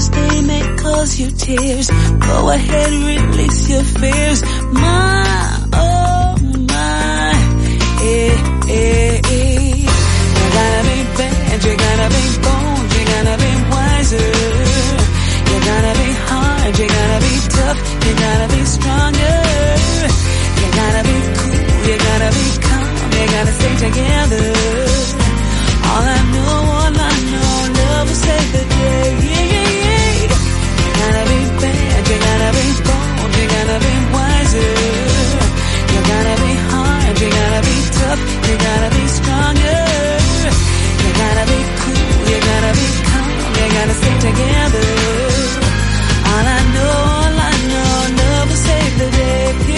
'cause they may cause you tears. Go ahead, release your fears. My, oh my, You gotta be bad, you gotta be bold, you gotta be wiser. You gotta be hard, you gotta be tough, you gotta be stronger. You gotta be cool, you gotta be calm, you gotta stay together. All I know, love will save the day. You gotta be bad, you gotta be bold, you gotta be wiser. You gotta be hard, you gotta be tough, you gotta be stronger. You gotta be cool, you gotta be calm, you gotta stay together. All I know, love will save the day.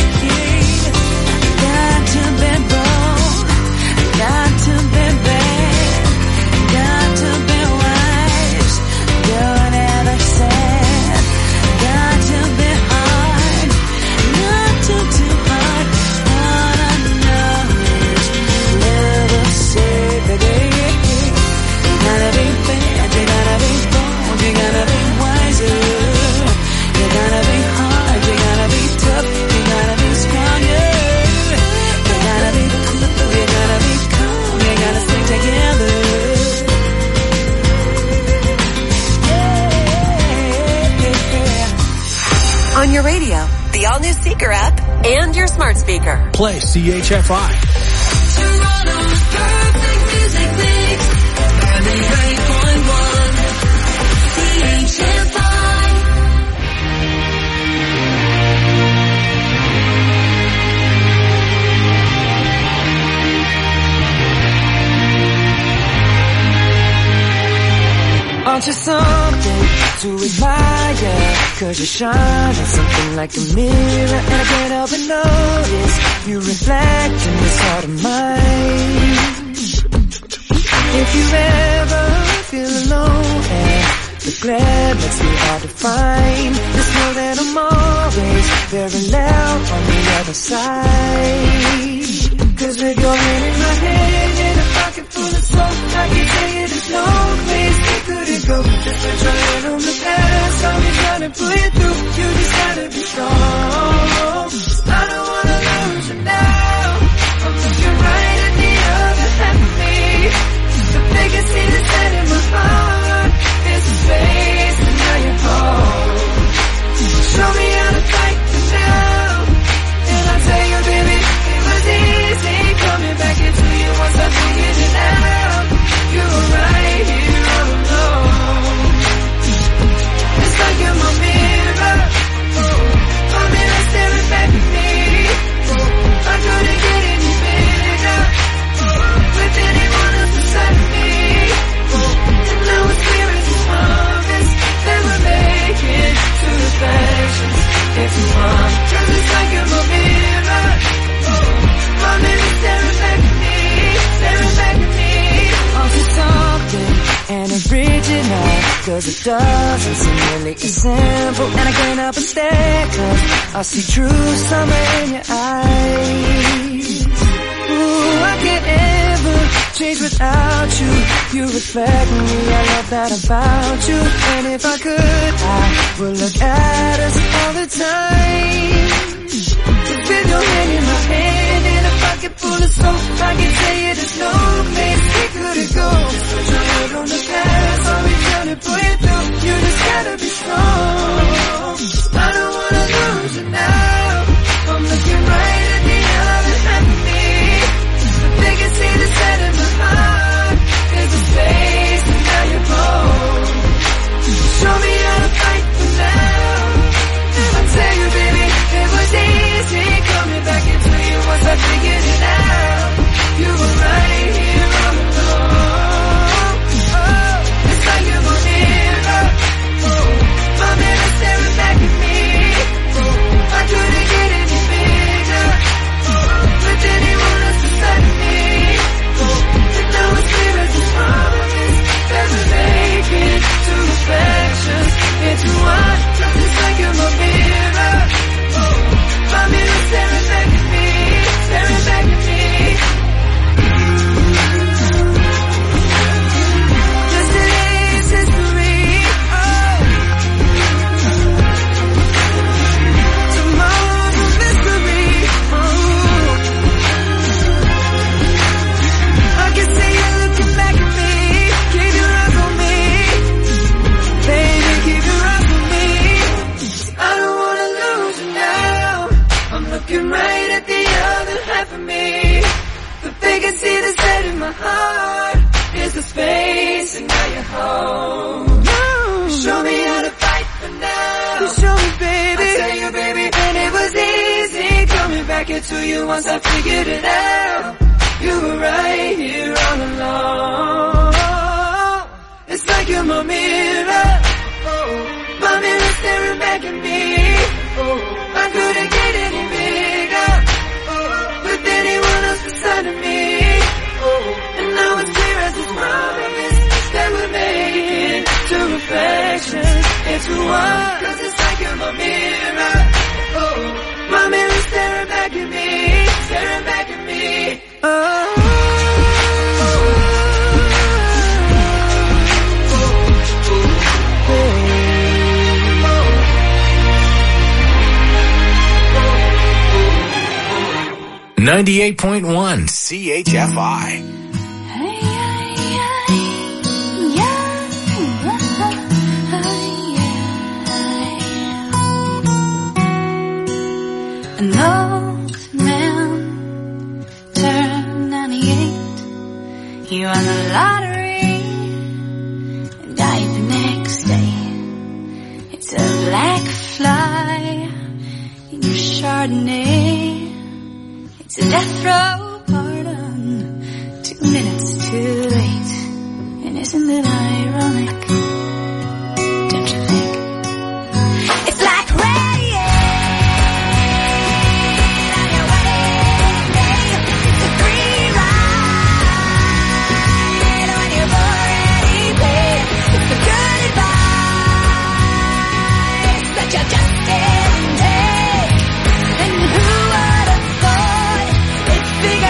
Got to be bold, got to be bad, got to be wise, don't ever sad. Got to be hard, not too hard. All I know is love will save the day. You gotta be bad, you gotta be bold, you gotta be wiser. You gotta be hard, you gotta be tough, you gotta be stronger. You gotta be cool, you gotta be calm, you gotta stay together. On your radio, the all-new Seeker app, and your smart speaker. Play CHFI. Toronto's perfect music mix. 98.1 CHFI. Aren't you something to admire? 'Cause you shine on something like a mirror, and I can't help but notice you reflect in this heart of mine. If you ever feel alone and the glare makes me hard to find, just know that I'm always very loud on the other side. 'Cause with your hand in my hand and a pocket full of soap, I can tell you there's no place we couldn't go. Just put your hand on the past, I'll be trying to pull you through. You just gotta be strong. I don't wanna lose you now. I'm looking right at the other half of me. The biggest thing that's set in my heart is the space, and now you're home. Show me how to fight this now, and I'll tell you, baby, it was easy coming back into you once I figured it out. You were right here all alone. It's like you're my mirror, my mirror staring back at me. I couldn't get any bigger with anyone else beside me. And now it's clear as a promise that we're making two reflections into one. 'Cause it's like you're my mirror, my mirror staring back at me, staring back at me. Onto something and original, 'cause it doesn't seem really as simple. And I can't help but stare, 'cause I see true summer in your eyes. Ooh, I can't ever change without you. You reflect me, I love that about you. And if I could, I would look at us all the time. With your hand in my hand and a pocket full of soap, I can tell you there's no place we couldn't go. Just put your head on the past, I'll be trying to pull you through. You just gotta be strong. I don't wanna lose you now. I'm looking right at the other half of me. The biggest thing that's set in my heart is the space, and now you're home. Show me how to fight for now, and I'll tell you, baby, it was easy coming back into you once I figured it out. You were right here all alone. Oh, it's like you're my mirror, back it to you once I figured it out. You were right here all along. It's like you're my mirror. My mirror staring back at me. I couldn't get any bigger with anyone else beside of me. And now it's clear as this promise that we're making two reflections into one. Cause it's like you're my mirror. My mirror staring back at me, staring back at me. 98.1 CHFI. An old man turned 98. He won the lottery and died the next day. It's a black fly in your Chardonnay. It's a death row pardon, 2 minutes too late. And isn't it ironic? Don't you think? It's like rain on your wedding day. It's a free ride when you've already paid. It's the good advice that you just didn't take. And who would have thought it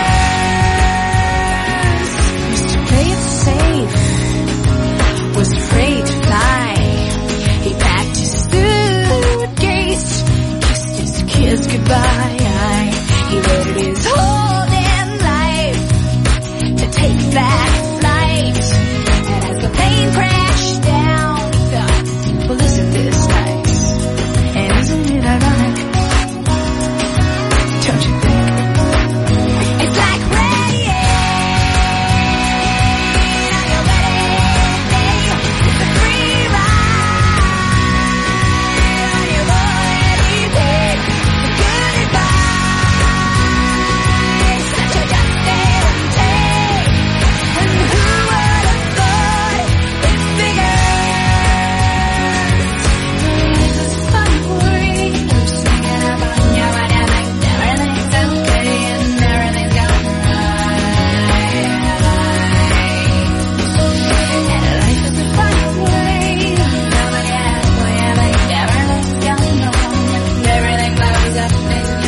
figures? Used to play it safe, was afraid to fly. He packed his suitcase, kissed his kids goodbye. He waited his whole damn life to take that flight. And as the plane crashed down, he thought, well, isn't this nice? And isn't it ironic? Don't you think? It's like rain on your wedding day. It's a free ride when you've already paid. The good advice that you just didn't take. And who would have thought it figures? It's a funny way of singing about you and you think everything's okay and everything's going right. And life is a funny way of telling you when you think everything's going on and everything blows up in your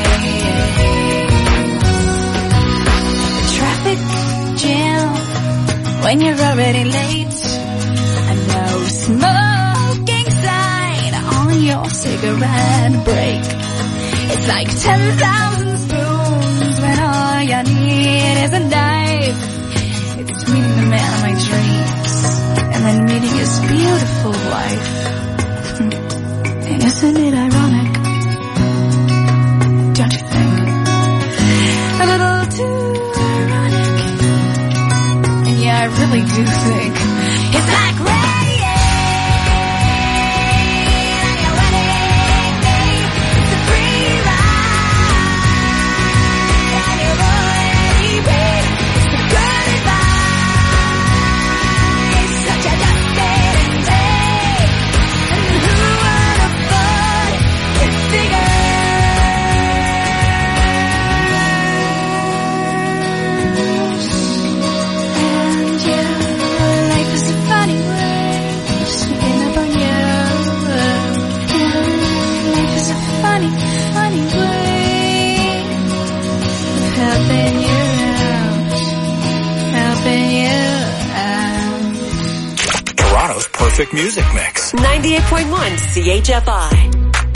face. The traffic jam when you're already late. A no smoking sign on your cigarette break. It's like 10,000 spoons when all you need is a knife. It's meeting the man of my dreams and then meeting his beautiful wife. And isn't it ironic? Don't you think? A little too ironic. And yeah, I really do think it's like rain on your wedding day. It's a free ride and you've already paid. It's the good advice that you just didn't take. And who would have thought it figures? And yeah, life is a funny way of sneaking up on you. Yeah, life is a funny, funny way of helping you out, helping you out. Toronto's perfect music mix. 98.1 CHFI.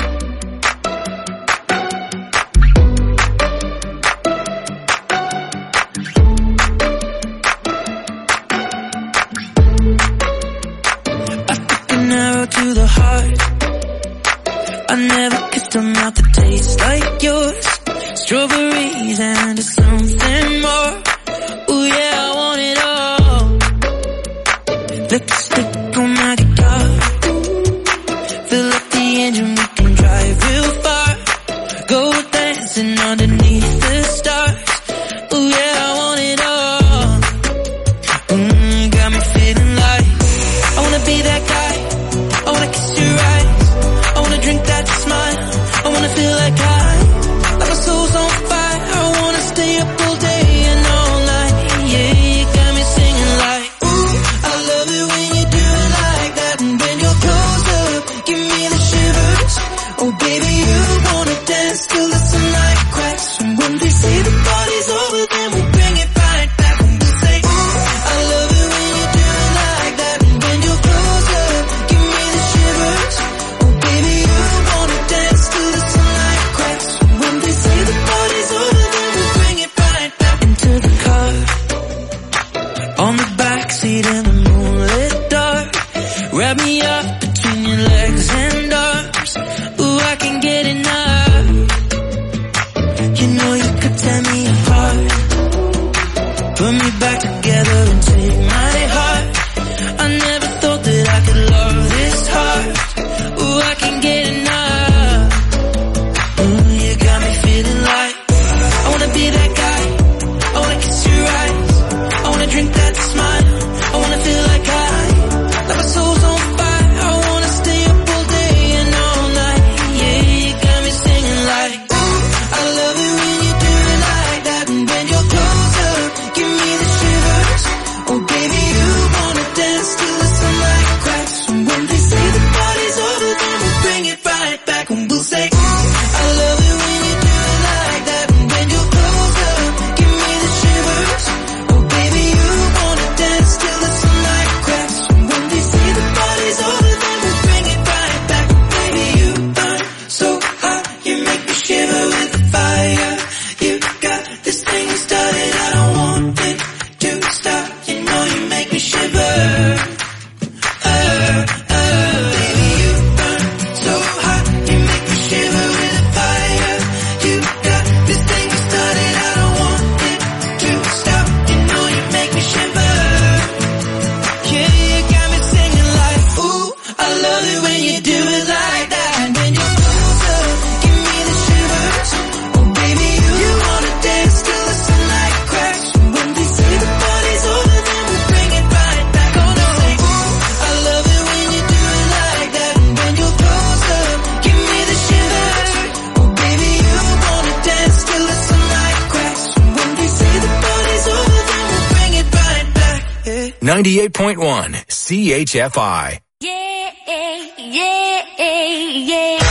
An arrow to the heart. I never kissed a mouth that tastes like yours. Strawberries and something more. Ooh yeah, I want it all. Lipstick on my guitar. Fill up the engine, we can drive real far. Go dancing underneath Oh baby, you wanna dance till the sunlight cracks. And when they say the party's over, then we'll bring it right back. And we'll say, ooh, I love it when you do it like that. And when you're closer, give me the shivers. Oh baby, you wanna dance till the sunlight cracks. And when they say the party's over, then we'll bring it right back. Into the car, on the backseat in the moonlit dark. Wrap me up between your legs and arms. Ooh, I can't get enough. You know you could tear me apart, put me back together and take my heart. I never thought that I could love this hard. Ooh, I can't get enough. Ooh, you got me feeling like I wanna be that guy. I wanna kiss your eyes. I wanna drink that smile. I wanna feel like my soul's on fire. I wanna stay up all day and all night. Yeah, you got me singing like, ooh, I love it when you do it like that. And when you're closer, give me the shivers. Oh baby, you wanna dance till the sunlight cracks. And when they say the party's over, then we'll bring it right back. And we'll say, ooh, I love it when you do it like that. And when you're closer, give me the shivers. Oh baby, you wanna dance till the sunlight cracks. And when they say the party's over, then we'll bring it right back. Baby, you burn so hot, you make me shiver with the fire. You got this thing started, I don't want it to stop. You know you make me shiver. Baby, you burn so hot, you make me shiver with the fire. You got this thing started, I don't want it to stop. You know you make me shiver. Yeah, you got me singing like, ooh, I love it when you do it like that. And when you're closer, give me the shivers. Oh baby, you wanna dance till the sunlight cracks. And when they say the party's over, then we'll bring it right back. Oh no, say, ooh, I love it when you do it like that. And when you're closer, give me the shivers. Oh baby, you wanna dance till the sunlight cracks. And when they say the party's over, then we'll bring it right back. Yeah. 98.1 CHFI. Yeah, yeah, yeah.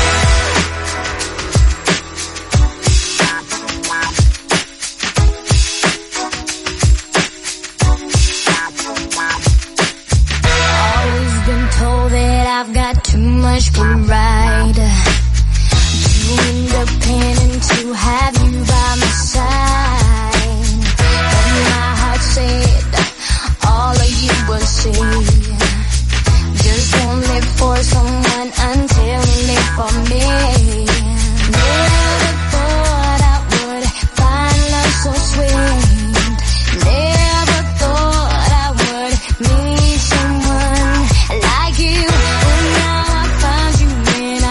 Always been told that I've got too much pride, too independent to have you by my side. But my heart said all of you will see. Just don't live for someone until you live for me. Never thought I would find love so sweet. Never thought I would meet someone like you. But now I found you and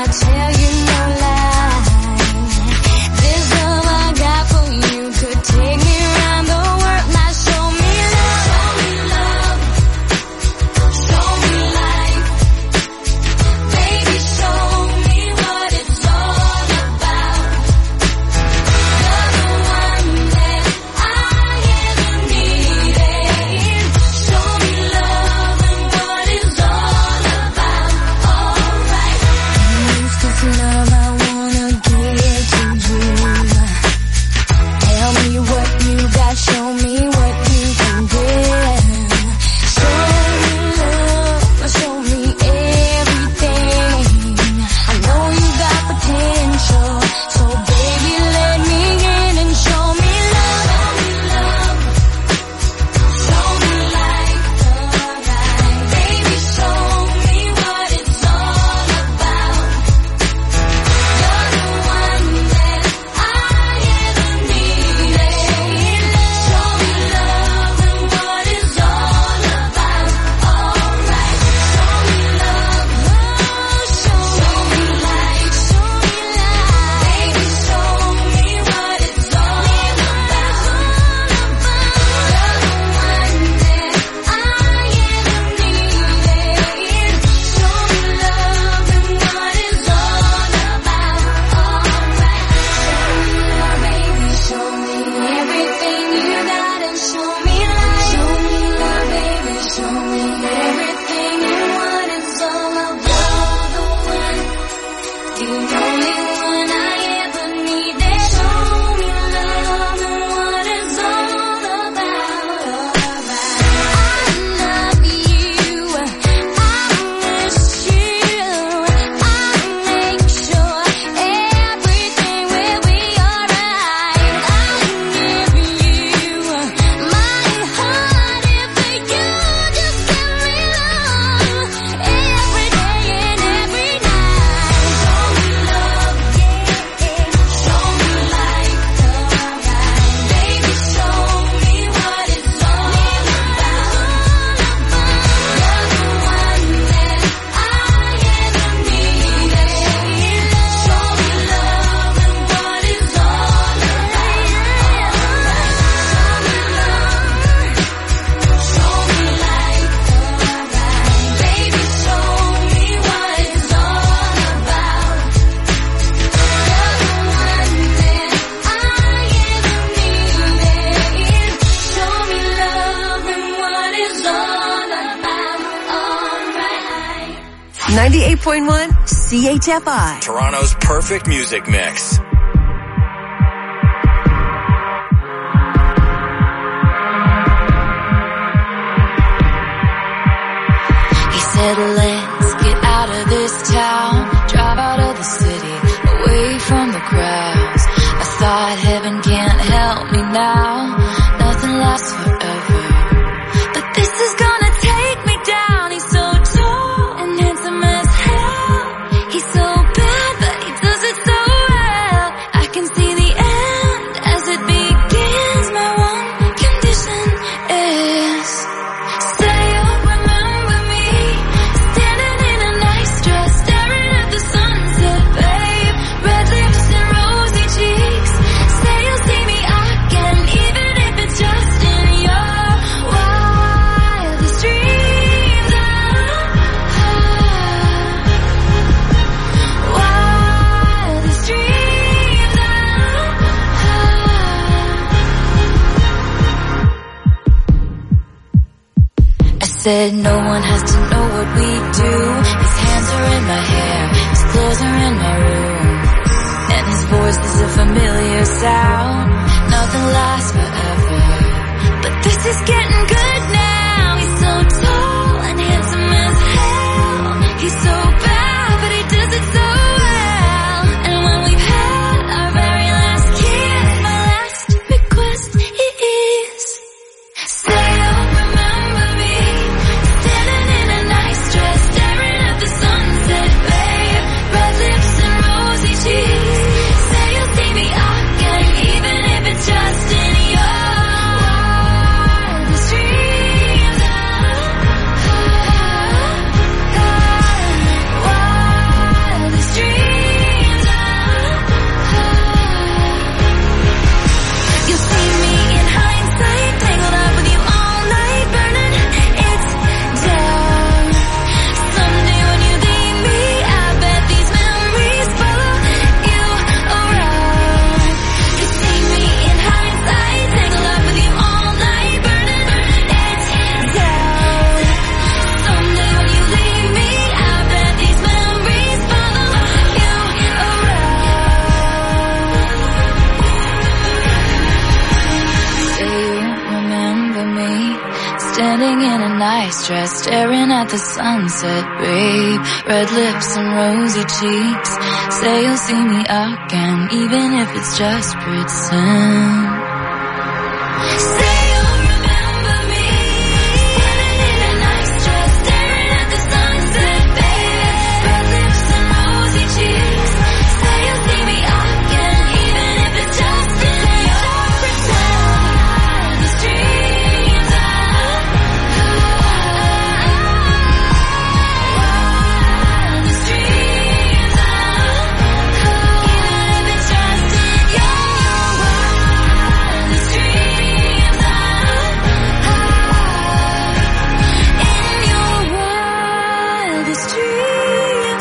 98.1 CHFI. Toronto's perfect music mix. He said, let's get out of this town, drive out of the city, away from the crowds. I thought heaven can't help me now, nothing lasts forever. But this is gonna take me down. He's so tall and handsome as hell. He's so bad, but he does it so well. I can see the end as it begins. My one condition is, say you'll remember me, standing in a nice dress, staring at the sunset, babe. Red lips and rosy cheeks. Say you'll see me again, even if it's just in your wildest dreams. Wildest dreams. I said no one has to know what we do. His hands are in my hair, his clothes are in my room, and his voice is a familiar sound. Nothing lasts forever, but this is getting good now. He's so tall and handsome as hell. He's so bad, but he does it so well. And when we've had our very last kiss, my last request is, say you'll remember me, standing in a nice dress, staring at the sunset, babe. Red lips and rosy cheeks. Say you'll see me again, even if it's just in your wildest dreams. Wildest dreams. You'll see me in hindsight, tangled up with you all night, burning it down. Someday when you leave me, I bet these memories follow you around. You'll see me in hindsight, tangled up with you all night, burning it down. Someday when you leave me, I bet these memories follow you around. Say you remember me, standing in a nice dress, staring at the sunset, babe. Red lips and rosy cheeks. Say you'll see me again, even if it's just pretend. Say you'll remember me, standing in a nice dress, staring at the sunset, babe. Red lips and rosy cheeks. Say you'll see me again, even if it's just in your wildest dreams. Wildest dreams. Even if it's just in your wildest dreams. In your wildest dreams.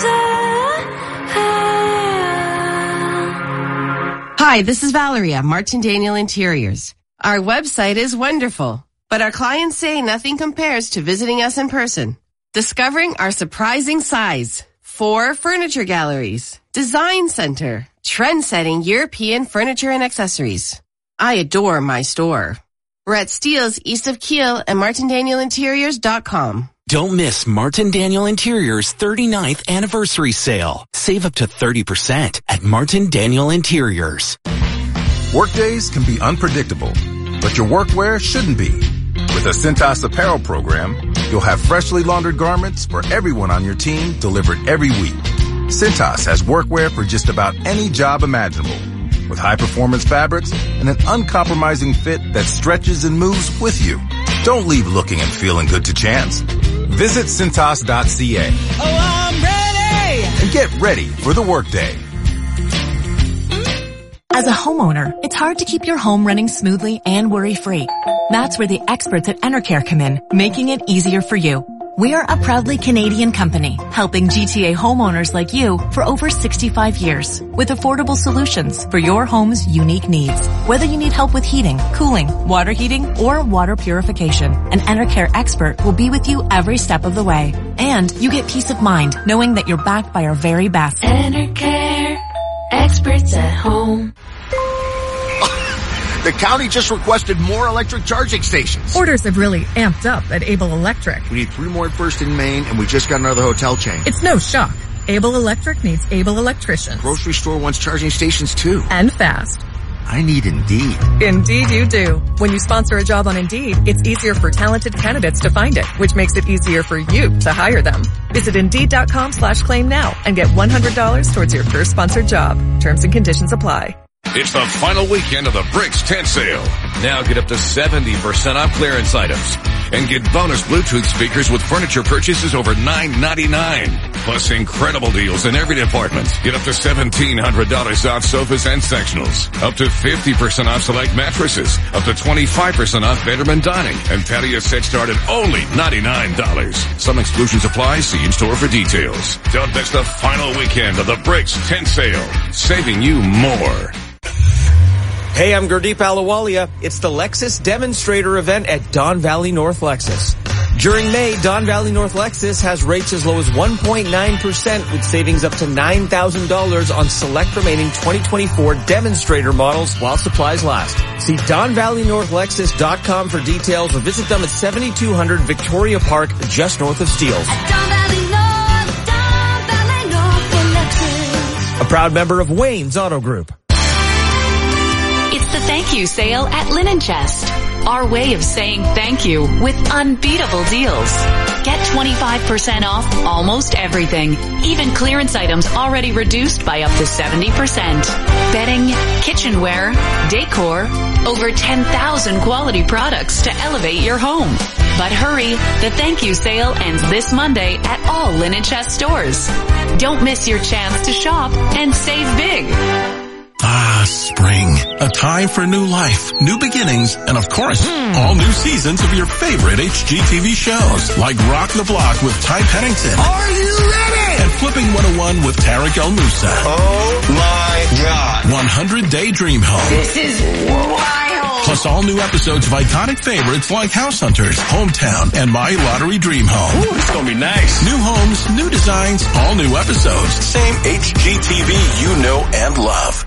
Hi, this is Valeria, Martin Daniel Interiors. Our website is wonderful, but our clients say nothing compares to visiting us in person. Discovering our surprising size, 4 furniture galleries, design center, trend-setting European furniture and accessories. I adore my store. We're at Steeles east of Kiel and martindanielinteriors.com. Don't miss Martin Daniel Interiors' 39th anniversary sale. Save up to 30% at Martin Daniel Interiors. Workdays can be unpredictable, but your workwear shouldn't be. With a Cintas apparel program, you'll have freshly laundered garments for everyone on your team delivered every week. Cintas has workwear for just about any job imaginable, with high-performance fabrics and an uncompromising fit that stretches and moves with you. Don't leave looking and feeling good to chance. Visit Cintas.ca. Oh, I'm ready! And get ready for the workday. As a homeowner, it's hard to keep your home running smoothly and worry-free. That's where the experts at Enercare come in, making it easier for you. We are a proudly Canadian company, helping GTA homeowners like you for over 65 years with affordable solutions for your home's unique needs. Whether you need help with heating, cooling, water heating, or water purification, an Enercare expert will be with you every step of the way. And you get peace of mind knowing that you're backed by our very best. Enercare, experts at home. The county just requested more electric charging stations. Orders have really amped up at Able Electric. We need 3 more at First in Maine, and we just got another hotel chain. It's no shock. Able Electric needs able electricians. Grocery store wants charging stations too. And fast. I need Indeed. Indeed you do. When you sponsor a job on Indeed, it's easier for talented candidates to find it, which makes it easier for you to hire them. Visit Indeed.com/claim now and get $100 towards your first sponsored job. Terms and conditions apply. It's the final weekend of the Bricks tent sale. Now get up to 70% off clearance items. And get bonus Bluetooth speakers with furniture purchases over $9.99. Plus incredible deals in every department. Get up to $1,700 off sofas and sectionals. Up to 50% off select mattresses. Up to 25% off bedroom dining. And patio sets start at only $99. Some exclusions apply. See in-store for details. Don't miss the final weekend of the Bricks tent sale. Saving you more. Hey, I'm Gurdeep Ahluwalia. It's the Lexus Demonstrator event at Don Valley North Lexus. During May, Don Valley North Lexus has rates as low as 1.9% with savings up to $9,000 on select remaining 2024 Demonstrator models while supplies last. See DonValleyNorthLexus.com for details or visit them at 7200 Victoria Park, just north of Steeles. Don Valley North Lexus. A proud member of Wayne's Auto Group. It's the thank you sale at Linen Chest. Our way of saying thank you with unbeatable deals. Get 25% off almost everything. Even clearance items already reduced by up to 70%. Bedding, kitchenware, decor, over 10,000 quality products to elevate your home. But hurry, the thank you sale ends this Monday at all Linen Chest stores. Don't miss your chance to shop and save big. Ah, spring. A time for new life, new beginnings, and of course, all new seasons of your favorite HGTV shows, like Rock the Block with Ty Pennington. Are you ready? And Flipping 101 with Tarek El Moussa. Oh my God. 100-Day Dream Home. This is wild. Plus all new episodes of iconic favorites like House Hunters, Hometown, and My Lottery Dream Home. Ooh, it's gonna be nice. New homes, new designs, all new episodes. Same HGTV you know and love.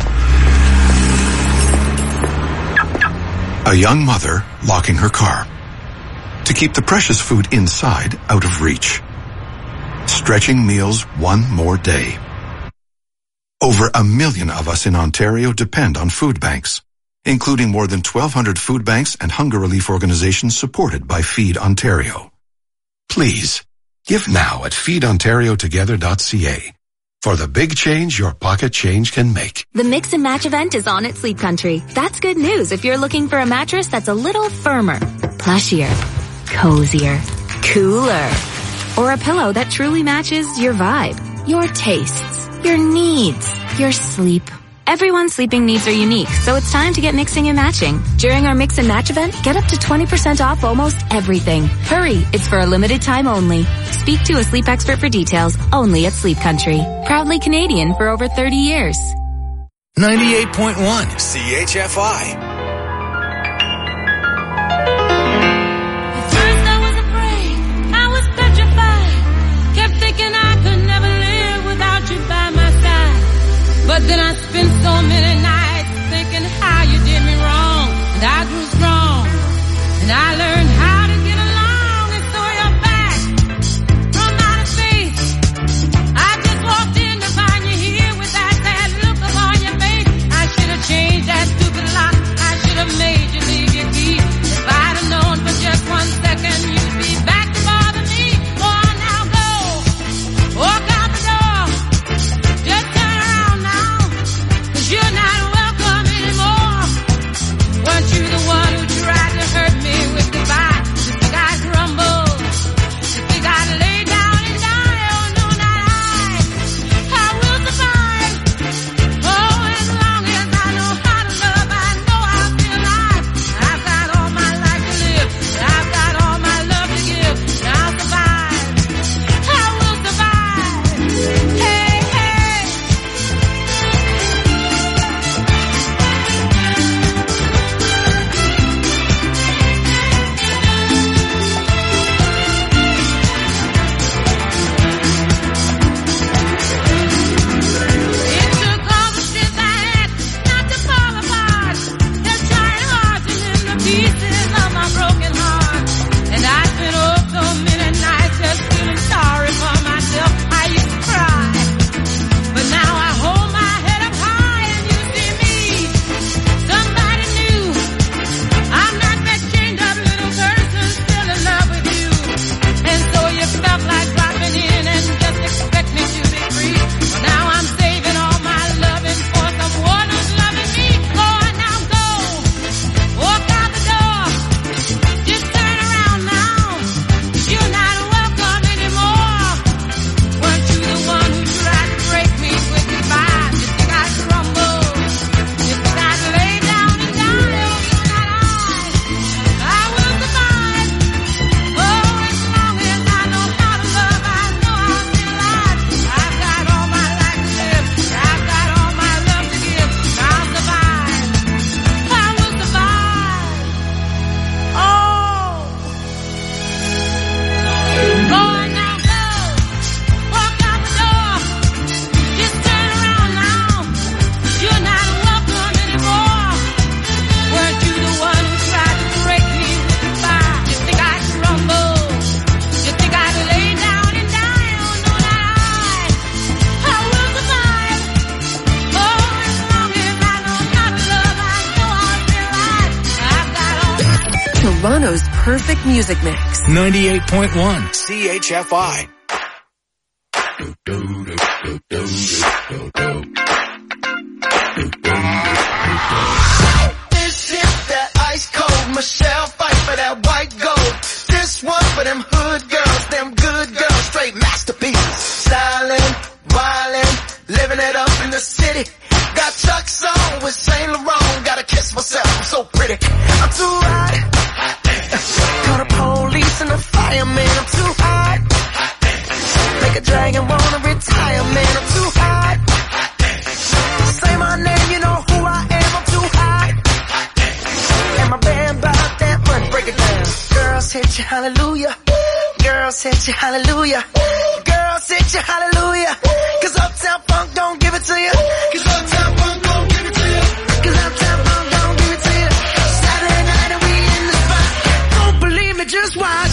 A young mother locking her car to keep the precious food inside out of reach. Stretching meals one more day. Over 1 million of us in Ontario depend on food banks, including more than 1,200 food banks and hunger relief organizations supported by Feed Ontario. Please, give now at feedontariotogether.ca. For the big change your pocket change can make. The Mix and Match event is on at Sleep Country. That's good news if you're looking for a mattress that's a little firmer, plushier, cozier, cooler, or a pillow that truly matches your vibe, your tastes, your needs, your sleep. Everyone's sleeping needs are unique, so it's time to get mixing and matching. During our Mix and Match event, get up to 20% off almost everything. Hurry, it's for a limited time only. Speak to a sleep expert for details, only at Sleep Country. Proudly Canadian for over 30 years. 98.1 CHFI. At first I was afraid, I was petrified. Kept thinking I could never live without you by my side. But then I spent so many nights thinking how you did me wrong. And I grew strong. And I learned how to get along. And so you're back from outer space. I just walked in to find you here with that sad look upon your face. I should have changed that stupid lock. I should have made you leave your key. If I'd have known for just 1 second you'd be back to bother me. Oh, now go. Walk out the door. Just turn around now. 'Cause you're not Toronto's perfect music mix. 98.1 CHFI. This is that ice cold Michelle fight for that white gold. This one for them hood girls, them good girls, straight masterpieces. Stylin', wildin', living it up in the city. Got Chuck's on with Saint Laurent, gotta kiss myself, I'm so pretty. I'm too hot. Call the police and the fireman, I'm too hot. Make a dragon wanna retire, man, I'm too hot. Say my name, you know who I am, I'm too hot. And my band bought that money, break it down. Girls hit you, hallelujah. Girls hit you, hallelujah. Girls hit you, hallelujah. Cause Uptown Funk don't give it to you. Cause Uptown Funk don't give it to you. Cause Uptown Funk don't give it to you. Saturday night and we in the spot. Don't believe me, just watch.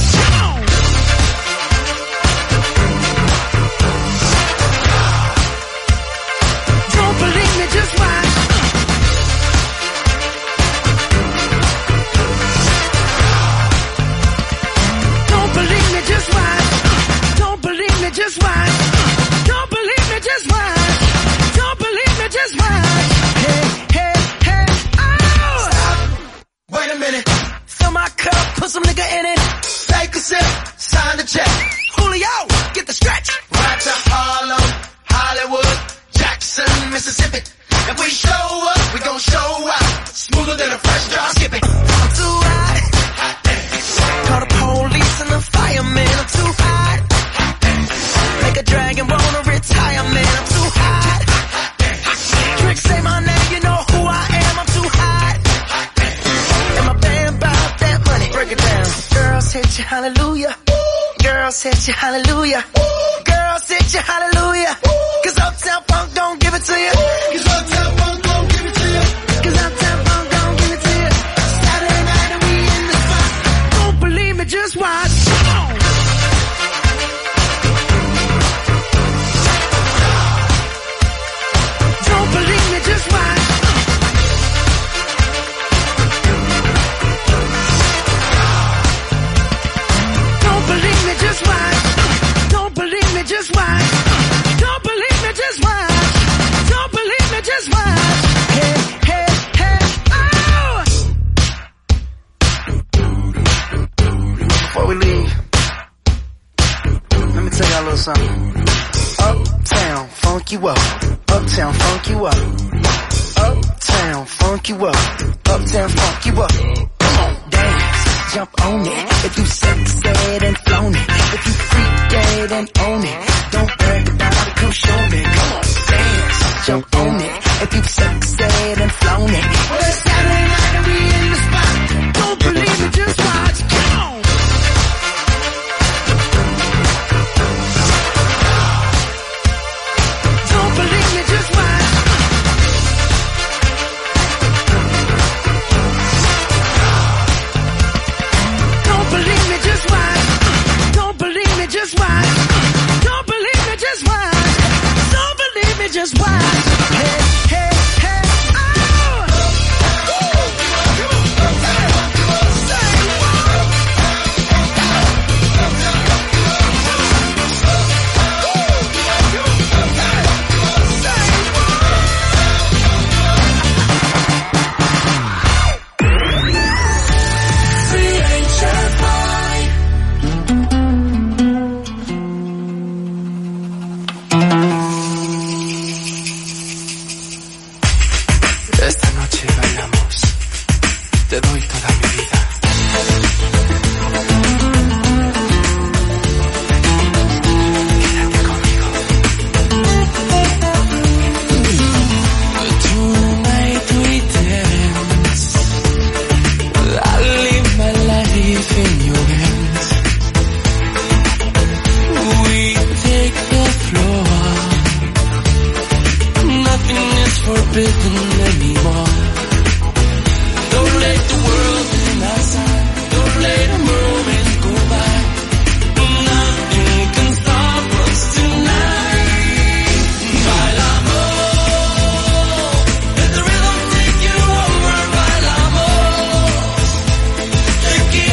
Don't believe me, just watch. Don't believe me, just watch. Don't believe me, just watch. Don't believe me, just watch. Don't believe me, just watch. Hey, hey, hey, oh! Stop. Wait a minute. Fill my cup, put some nigga in it. Take a sip, sign the check. Julio, get the stretch. Right to Harlem, Hollywood, Jackson, Mississippi. If we show up, we gon' show out. Smoother than a fresh drop skipping. I'm too hot. Call the police and the fireman, I'm too hot. Make a dragon wanna retire, man, I'm too hot. Trick say my name, you know who I am, I'm too hot. And my band bought that money, break it down. Girls hit you, hallelujah. Girls hit you, hallelujah. Girls hit you, hallelujah. Cause Uptown Funk don't give it to you. Cause Uptown Funk don't give it to you. Cause Uptown Funk don't give it to you. Saturday night and we in the spot. Don't believe me, just watch. Don't believe me, just watch. Don't believe me, just watch. Don't believe me, just watch. Don't believe me, just watch. Don't believe me, just watch. Hey, hey, hey, oh! Before we leave, let me tell y'all a little something. Uptown, funk you up. Uptown, funk you up. Uptown, funk you up. Uptown, funk you up. Come on, dance, jump on it. If you sexed and flown it. If you freak dead and own it. Don't brag about it, come show me. Come on, dance, jump on it. If you sexed and flown it. Well, it's Saturday night and we in the spot. Don't believe it, just watch. Come on. Don't believe me, just watch. Don't believe me, just watch. Don't believe me, just watch. Don't believe me, just watch. Don't believe me, just watch. Hey, hey, hey, oh! Esta noche bailamos, te doy toda mi vida. Quédate conmigo. Tonight we dance. I live my life in your hands. We take the floor. Nothing is forbidden anymore. Don't let the world in our side. Don't let a moment go by. Nothing can stop us tonight. Bailamos. Let the rhythm take you over. Bailamos. Te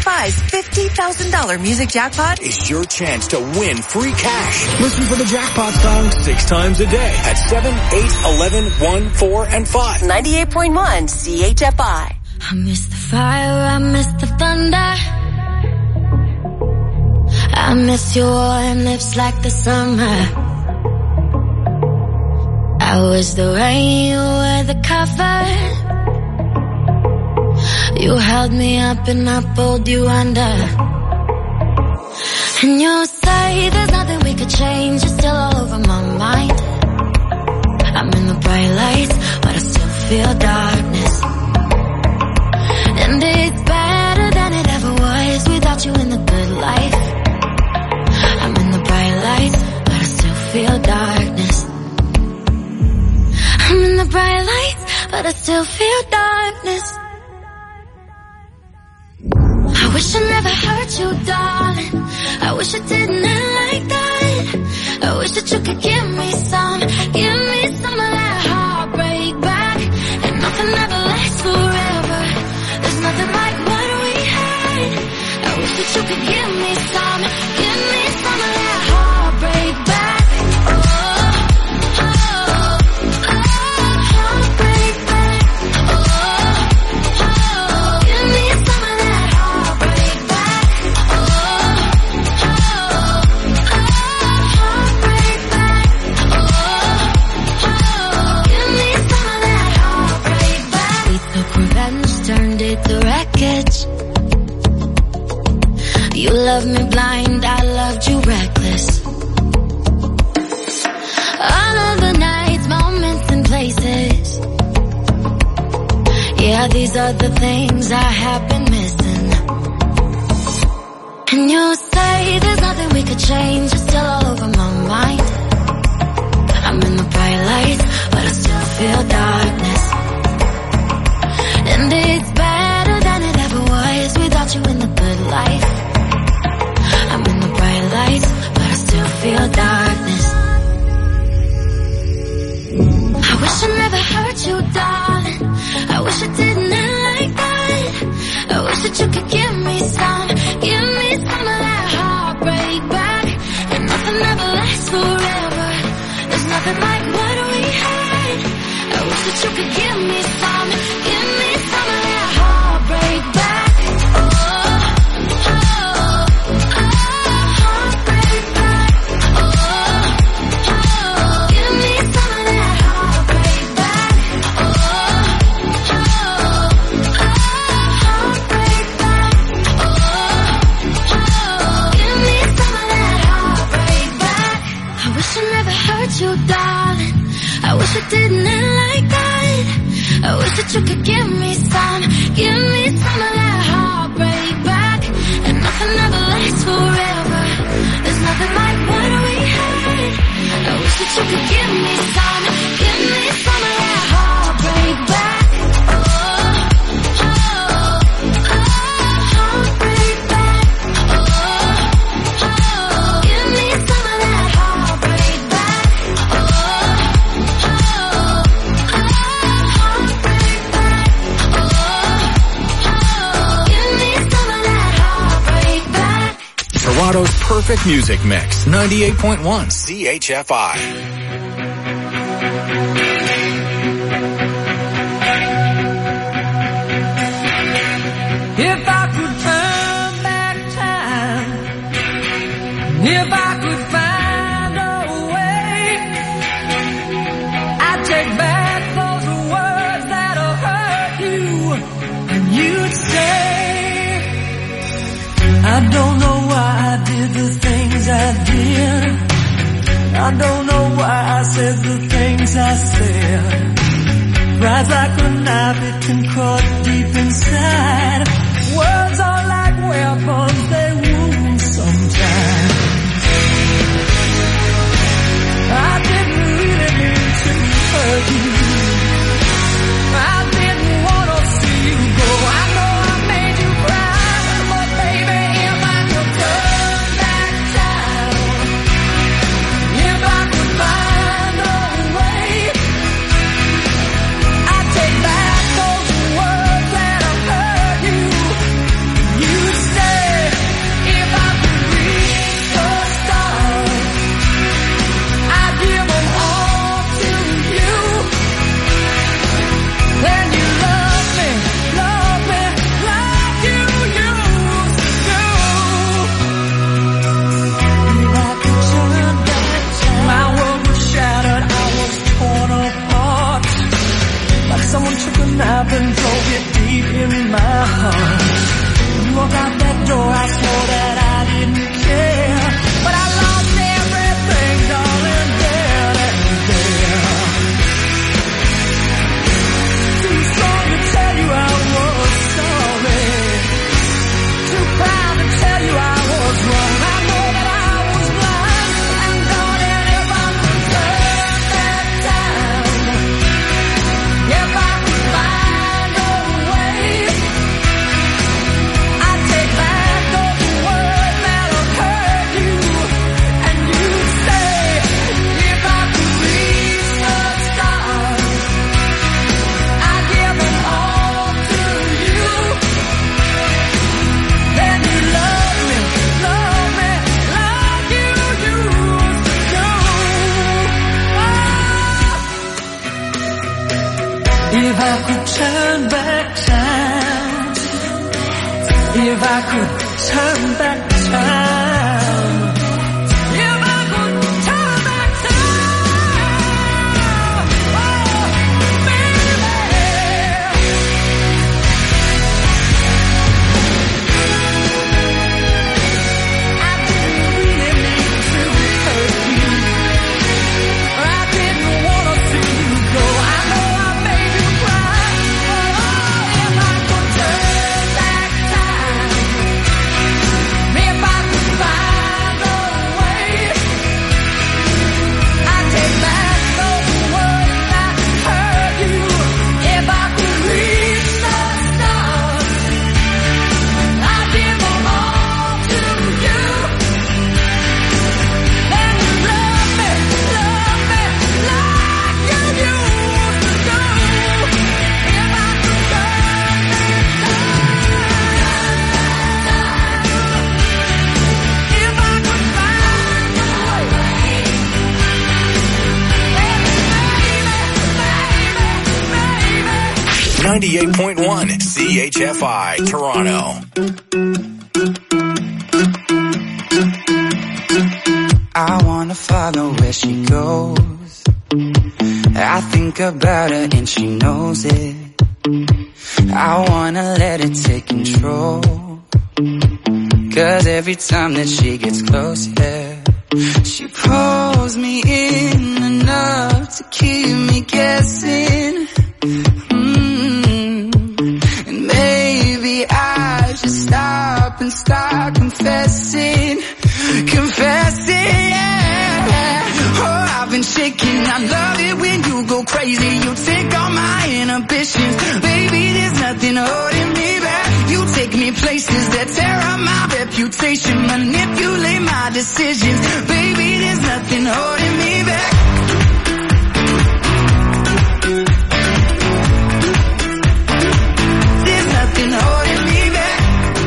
CHFI's $50,000 music jackpot is your chance to win free cash. Listen for the jackpot song 6 times a day at 7, 8, 11, 1, 4, and 5. 98.1 CHFI. I miss the fire, I miss the thunder. I miss your warm lips like the summer. I was the rain, you were the cover. You held me up and I pulled you under. And you say there's nothing we could change, you're still all over my mind. I'm in the bright lights, but I still feel darkness. And it's better than it ever was without you in the good life. I'm in the bright lights, but I still feel darkness. I'm in the bright lights, but I still feel darkness. I wish I never hurt you, darling. I wish I didn't end like that. I wish that you could give me some of that heartbreak back. And nothing ever lasts forever. There's nothing like what we had. I wish that you could give me some of that heartbreak back. Heartbreak back. Give me some of that heartbreak back. Heartbreak back. Give me some of that heartbreak back. We took revenge, turned it to wreckage. You loved me blind, I loved you reckless. All of the nights, moments and places. Yeah, these are the things I have been missing. And you say there's nothing we could change, you're still all over my mind. I'm in the bright lights, but I still feel darkness. And it's better than it ever was without you in the good life. I'm in the bright lights, but I still feel darkness. I wish I never hurt you, darling. I wish I didn't end like that. I wish that you could give me some of that heartbreak back. And nothing ever lasts forever. There's nothing like what we had. I wish that you could give me some of that heartbreak back. You, darling, I wish I didn't end like that. I wish that you could give me some of that heartbreak back. And nothing ever lasts forever. There's nothing like what we had. I wish that you could give me some of that heartbreak back. Heartbreak back. Give me some of that heartbreak back. Toronto's perfect music mix. 98.1 CHFI. If I could turn back time, if I could find a way, I'd take back those words that'll hurt you, and you'd say, I don't know why I did the things I did. I don't know why I said the things I said. Pride's like a knife, it can cut deep inside. Words are like weapons, they wound sometimes. I didn't really mean to hurt you. I didn't want to see you go. I know I made you cry, but baby, if I could turn back time, if I could find a way, I'd take back those words that I hurt you. You'd say Someone took a knife and drove it deep in my heart. When you walk out that door, I swore that I didn't care. But I lost everything, darling, there and there. Too strong to tell you I was sorry. Too proud to tell you I was wrong. I know that I was blind, and darling, if I could turn back time, if I could find a way, I'd take back those words that have hurt you, and you'd say, if I could reach the stars, I'd give them all to you. Then you love me like you used to do. If I could turn back time, if I could turn back time, if I could turn back time, oh, baby. I didn't really mean to hurt you. I didn't want to see you go. I know I made you cry. But oh, if I could turn back time, if I could find a way, I'd take back those words that hurt you. If I could reach the stars, I'd give them all to you. Then you love me like you used to do. If I could turn back time, if I could find a way, 98.1 CHFI, Toronto. I wanna follow where she goes. I think about her and she knows it. I wanna let it take control. 'Cause every time that she gets close, yeah, she pulls me in enough to keep me guessing. And maybe I should stop and start confessing. Confessing, yeah. Oh, I've been shaking. I love it when you go crazy. You take all my inhibitions. Baby, there's nothing holding me back. You take me places that tear up my reputation. Manipulate my decisions. Baby, there's nothing holding me back. There's nothing holding me back.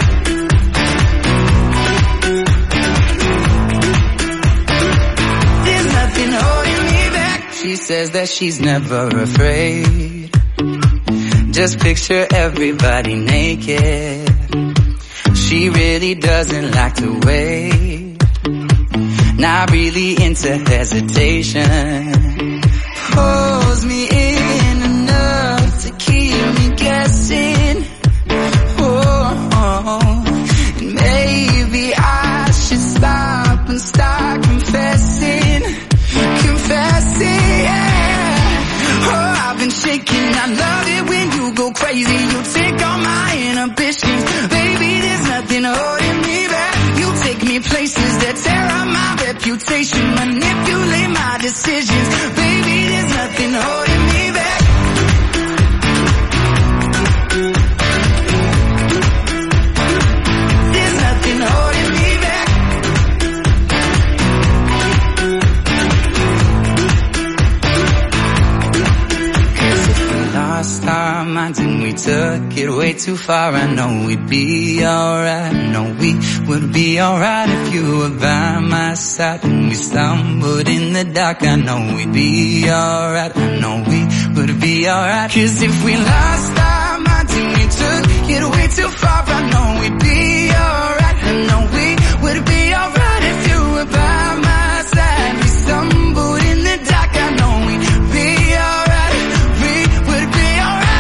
There's nothing holding me back. She says that she's never afraid. Just picture everybody naked. She really doesn't like to wait. Not really into hesitation. Pulls me in enough to keep me guessing. Oh, and maybe I should stop and start confessing. Confessing, yeah. Oh, I've been shaking. I love it when you go crazy. You take all my inhibitions. Baby, there's nothing holding me back. You take me places that tear up my reputation. Manipulate my decisions. Baby, there's nothing holding me back. There's nothing holding me back. Lost our minds and we took it way too far. I know we'd be alright. I know we would be alright if you were by my side. When we stumbled in the dark, I know we'd be alright. I know we would be alright. 'Cause if we lost our minds and we took it way too far, I know we'd be alright. I know we would be alright if you were by my side. We stumbled in the dark, I know we'd be alright. We would be alright.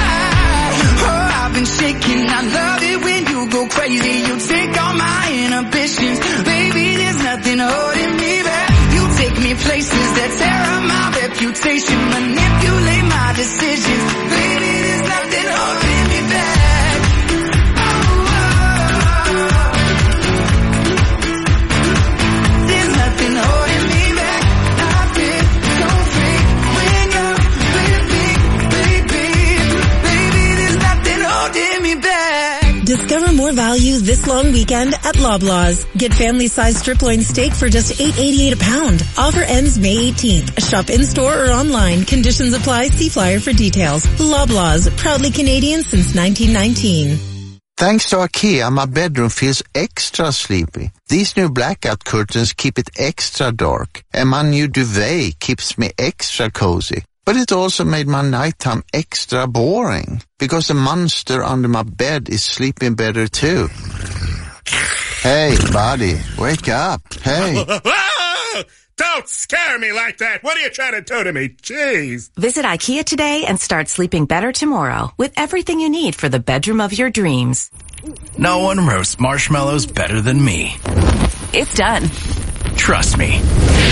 fixation, manipulate my decisions. Baby, there's nothing holding me back. There's nothing holding me back. I feel so free when you're with me, baby. Baby, there's nothing holding me back. Discover more value this long weekend at Loblaws. Get family-sized strip loin steak for just $8.88 a pound. Offer ends May 18th. Shop in-store or online. Conditions apply. See flyer for details. Loblaws, proudly Canadian since 1919. Thanks to IKEA, my bedroom feels extra sleepy. These new blackout curtains keep it extra dark, and my new duvet keeps me extra cozy. But it also made my nighttime extra boring, because the monster under my bed is sleeping better too. Hey, buddy, wake up. Hey. Don't scare me like that. What are you trying to do to me? Jeez. Visit IKEA today and start sleeping better tomorrow with everything you need for the bedroom of your dreams. No one roasts marshmallows better than me. It's done. Trust me.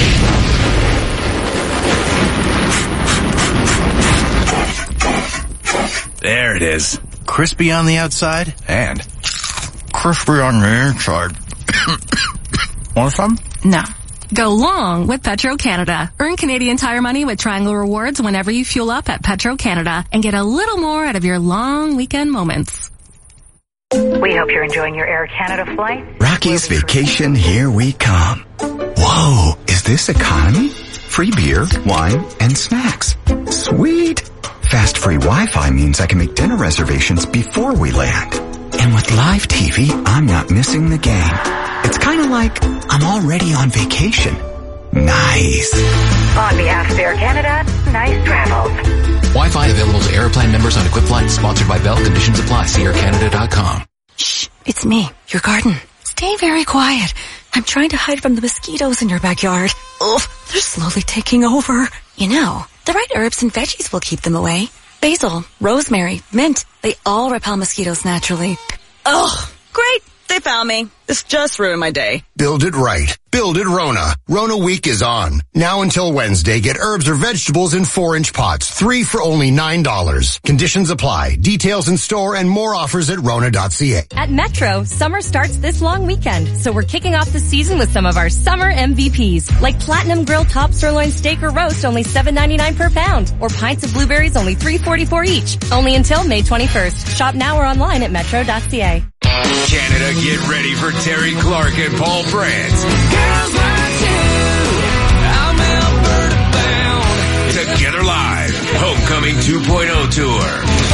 There it is. Crispy on the outside and crispy on the inside. Want some? No. Go long with Petro-Canada. Earn Canadian Tire money with Triangle Rewards whenever you fuel up at Petro-Canada and get a little more out of your long weekend moments. We hope you're enjoying your Air Canada flight. Rocky's Vacation, here we come. Whoa, is this economy? Free beer, wine, and snacks. Sweet. Fast free Wi-Fi means I can make dinner reservations before we land. And with live TV, I'm not missing the game. It's kind of like I'm already on vacation. Nice. On behalf of Air Canada, nice travels. Wi-Fi available to Airplan members on equipped flights. Sponsored by Bell. Conditions apply. See aircanada.com. Shh, it's me, your garden. Stay very quiet. I'm trying to hide from the mosquitoes in your backyard. Ugh, they're slowly taking over. You know, the right herbs and veggies will keep them away. Basil, rosemary, mint, they all repel mosquitoes naturally. Oh, great. They found me. This just ruined my day. Build it right. Build it Rona. Rona Week is on. Now until Wednesday, get herbs or vegetables in 4-inch pots. 3 for only $9. Conditions apply. Details in store and more offers at Rona.ca. At Metro, summer starts this long weekend, so we're kicking off the season with some of our summer MVPs, like Platinum Grill Top Sirloin Steak or Roast, only $7.99 per pound, or Pints of Blueberries, only $3.44 each. Only until May 21st. Shop now or online at Metro.ca. Canada, get ready for Terry Clark and Paul Brandt. Girls like you, I'm Alberta bound. Together Live, Homecoming 2.0 Tour.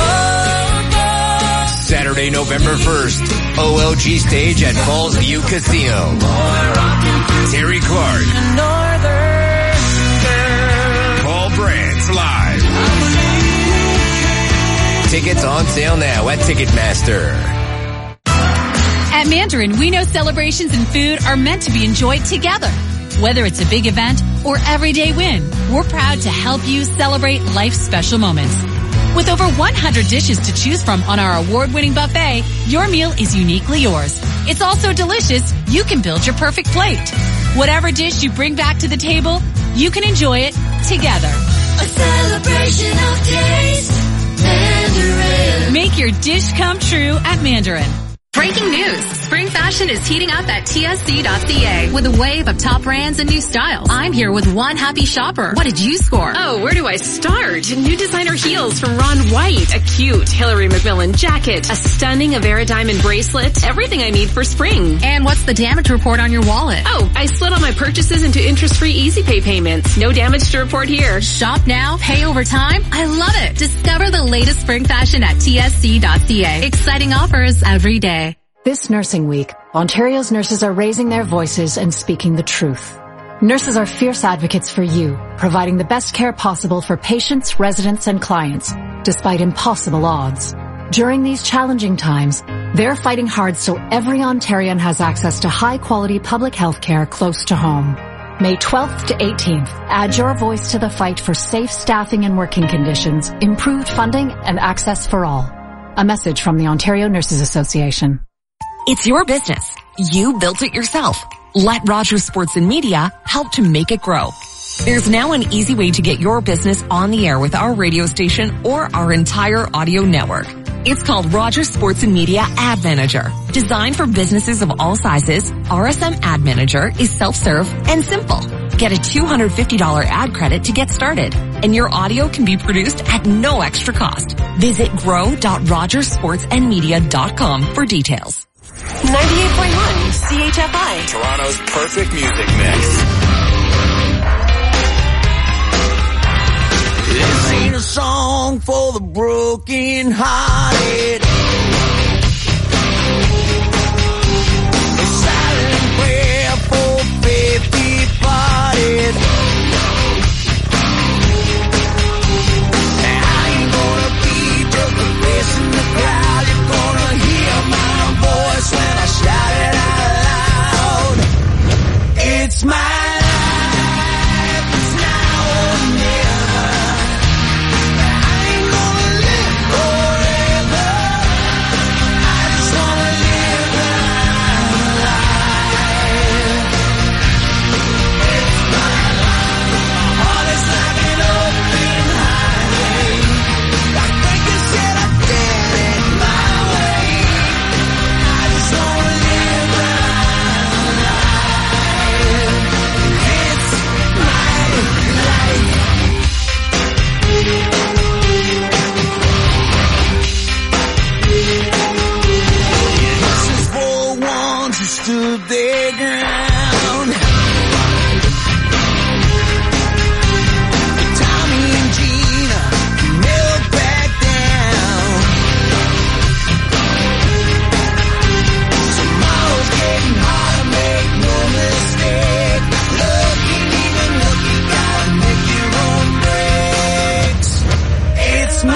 Saturday, November 1st, OLG stage at Falls View Casino. Terry Clark. Paul Brandt live. Tickets on sale now at Ticketmaster. At Mandarin, we know celebrations and food are meant to be enjoyed together. Whether it's a big event or everyday win, we're proud to help you celebrate life's special moments. With over 100 dishes to choose from on our award-winning buffet, your meal is uniquely yours. It's also delicious, you can build your perfect plate. Whatever dish you bring back to the table, you can enjoy it together. A celebration of taste, Mandarin. Make your dish come true at Mandarin. Breaking news. Spring fashion is heating up at TSC.ca with a wave of top brands and new styles. I'm here with one happy shopper. What did you score? Oh, where do I start? New designer heels from Ron White, a cute Hillary Macmillan jacket, a stunning Avera diamond bracelet, everything I need for spring. And what's the damage report on your wallet? Oh, I split all my purchases into interest-free Easy Pay payments. No damage to report here. Shop now, pay over time. I love it. Discover the latest spring fashion at TSC.ca. Exciting offers every day. This Nursing Week, Ontario's nurses are raising their voices and speaking the truth. Nurses are fierce advocates for you, providing the best care possible for patients, residents, and clients, despite impossible odds. During these challenging times, they're fighting hard so every Ontarian has access to high-quality public health care close to home. May 12th to 18th, add your voice to the fight for safe staffing and working conditions, improved funding, and access for all. A message from the Ontario Nurses Association. It's your business. You built it yourself. Let Rogers Sports and Media help to make it grow. There's now an easy way to get your business on the air with our radio station or our entire audio network. It's called Rogers Sports and Media Ad Manager. Designed for businesses of all sizes, RSM Ad Manager is self-serve and simple. Get a $250 ad credit to get started, and your audio can be produced at no extra cost. Visit grow.rogersportsandmedia.com for details. 98.1 CHFI. Toronto's perfect music mix. This ain't a song for the broken hearted. A silent prayer for faith departed. I ain't gonna be just a face in the crowd. You're gonna hear my voice when I shout it out loud. It's my life, it's now or never. Stood their ground. Tommy and Gina never back down. Tomorrow's getting harder, make no mistake. Looking, even looking, gotta make your own breaks. It's my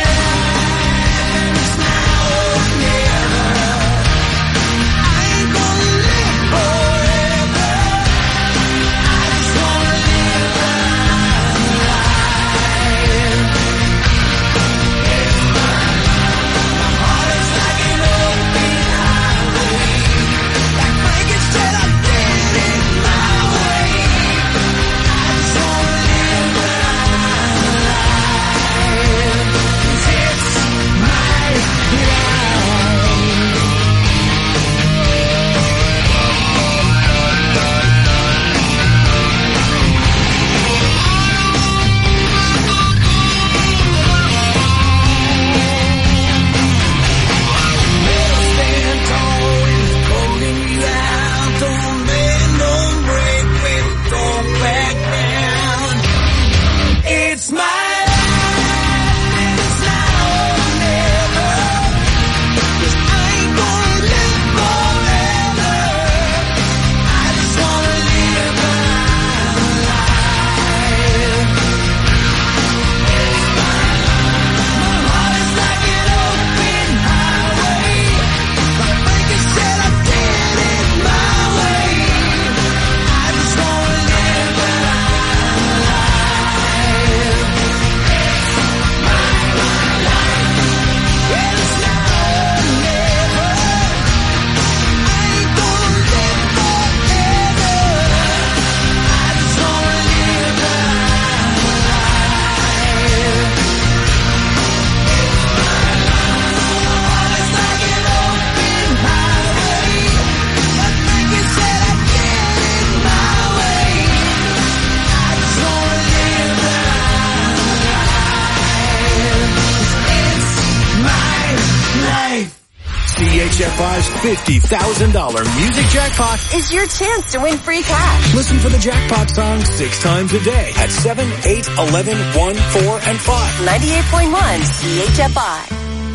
CHFI's $50,000 music jackpot is your chance to win free cash. Listen for the jackpot song 6 times a day at 7, 8, 11, 1, 4, and 5. 98.1 CHFI.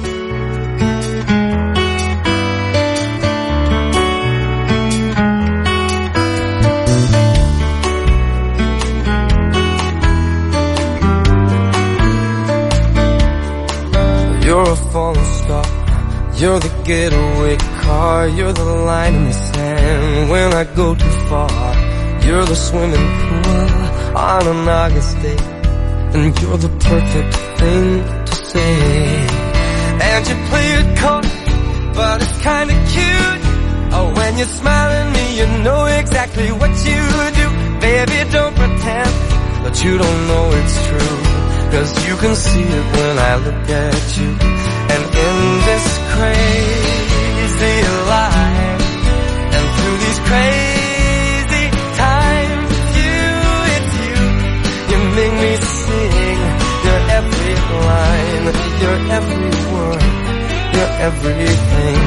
You're a falling star. You're the getaway car. You're the line in the sand when I go too far. You're the swimming pool on an August day, and you're the perfect thing to say. And you play it cold, but it's kinda cute. Oh, when you smile at me, you know exactly what you do. Baby, don't pretend but you don't know it's true. 'Cause you can see it when I look at you. And in this crazy life, and through these crazy times, it's you, you make me sing your every line, your every word, your everything.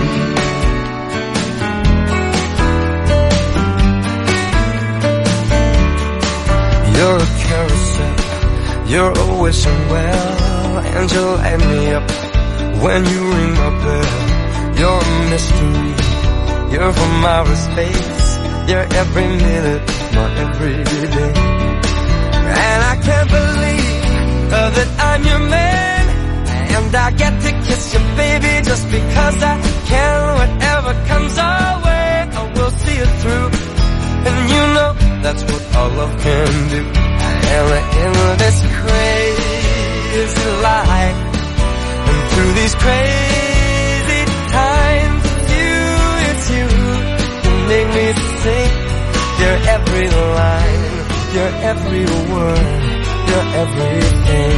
You're a carousel, you're a wishing well, and you light me up when you ring my bell. You're a mystery, you're from outer space, you're every minute, my every day. And I can't believe that I'm your man, and I get to kiss you, baby, just because I can. Whatever comes our way, I will see it through. And you know that's what our love can do. And in this crazy life, and through these crazy times, it's you, you make me sing your every line, your every word, your everything.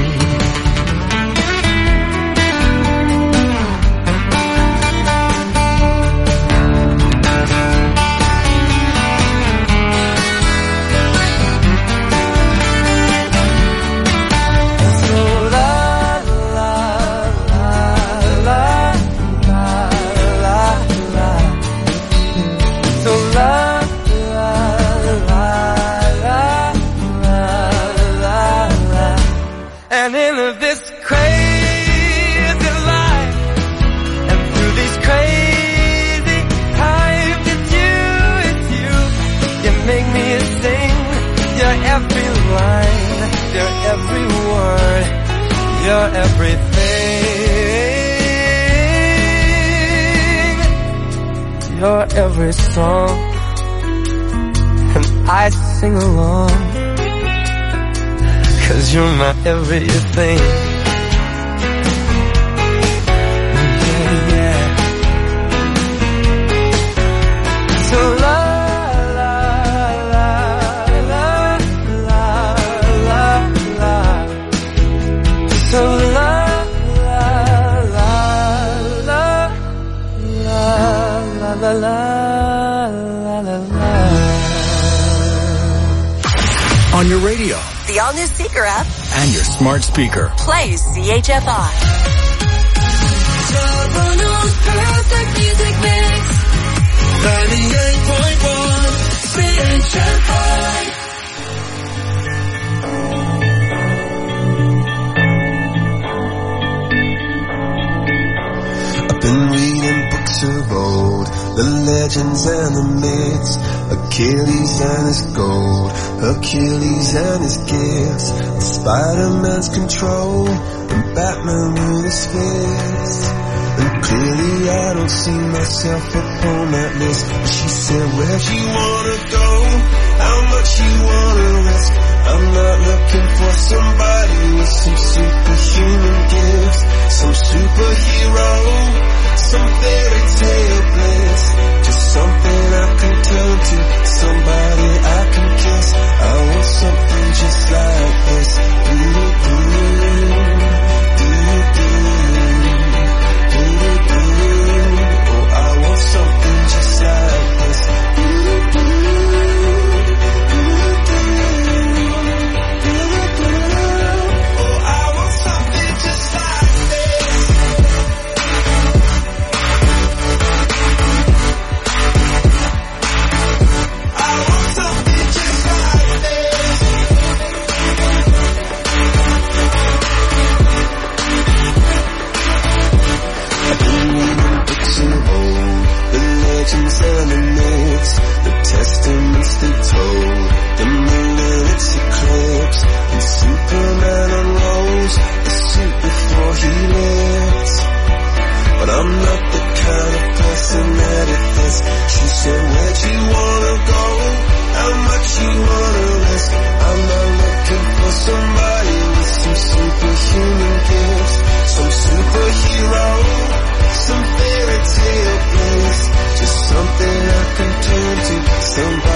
And in this crazy life, and through these crazy times, it's you, you make me sing your every line, your every word, your everything, your every song, and I sing along. 'Cause you're my everything. Yeah, yeah. So la la la la la la la. So la la la la la la la la la. On your radio, the all-new Seeker app, and your smart speaker. Play CHFI. Toronto's perfect music mix. 98.1 CHFI. I've been reading books of old, the legends and the myths, Achilles and his gold, Hercules and his gifts, Spider-Man's control, and Batman with his fists. And clearly I don't see myself upon that list. But she said, where'd you wanna go? How much you wanna risk? I'm not looking for somebody with some superhuman gifts, some superhero, some fairy tale bliss, just something I can turn to, somebody I can kiss. I want something just like this. Oh, I want something just like this. Oh, I want something just like this. I want something just like this. I've been reading books of old, the legends and the myths, the testaments they told, the moon and its eclipse, and Superman unrolls the suit before he lives. But I'm not the kind of person that it fits. She said, where'd you wanna go? How much you wanna risk? I'm not looking for somebody with some superhuman gifts, some superhero, some fairy tale bliss, just something I can turn to, somebody